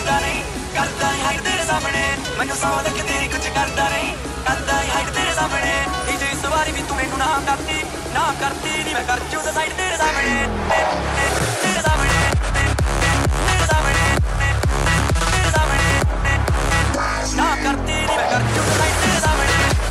करता नहीं हाइड तेरे सामने मैनू सौ लगे तेरी कुछ करता नहीं हाइड तेरे सामने जे इस बारी भी तू मैनू ना करती नहीं मैं कर चूज़ साइड तेरे सामने तेरे सामने तेरे सामने तेरे सामने ना करती नहीं मैं कर चूज़ साइड तेरे सामने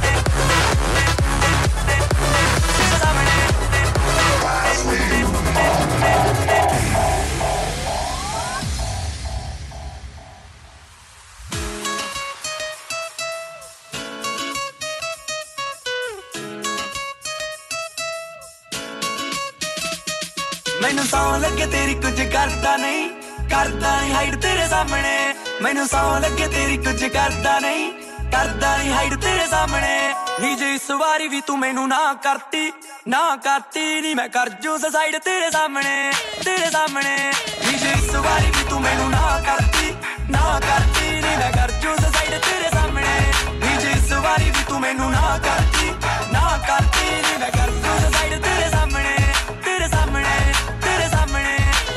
मैनू सौ लगे तेरी कुछ करता नहीं हाइड तेरे सामने मैनू सौ लगे तेरी कुछ करता नहीं हाइड तेरे सामने नी जे इस बारी भी तू मैनू ना करती नहीं मैं कर जूस साइड तेरे सामने नी जे इस बारी भी तू मैनू ना करती नहीं मैं कर जूस साइड तेरे सामने नी जे इस बारी भी तू मैनू ना करती नहीं मैं कर जूस साइड तेरे सामने तेरे सामने तेरे सामने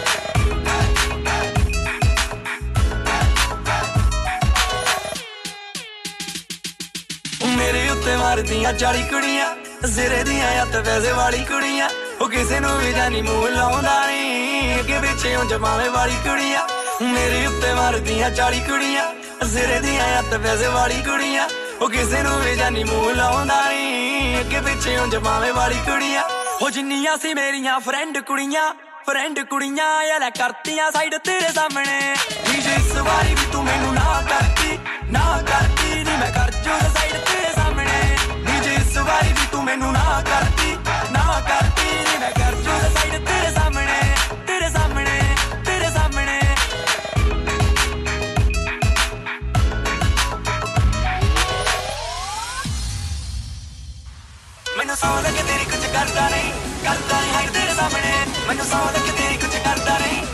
मेरे उत्ते मारदियां 40 कुड़ियां सिरे दियां हत्थ पैसे वाली कुड़ियां ओ किसे नूं भी जानी मूंह लाउंदा नहीं अगे पिछे जमावे वाली कुड़ियां मेरे उत्ते मारदियां 40 कुड़ियां सिरे दियां हत्थ पैसे वाली कुड़ियां ओ किसे नूं भी जानी मूंह लाउंदा नहीं अगे पिछे जमावे वाली कुड़ियां ओ जिन्नियां सी मेरियां फ्रेंड कुड़ियां यार करतियां साइड तेरे सामने जे इस बारी भी तू मैनू ना करती नहीं मैं कर जूस साइड तेरे सामने जे इस बारी भी तू मैनू ना करती नहीं मैं कर जूस साइड तेरे सामने तेरे सामने तेरे सामने मैनू सौ लगे तेरी कुछ करता नहीं हाइड तेरे सामने मैनू सौ लगे तेरी कुछ करता नहीं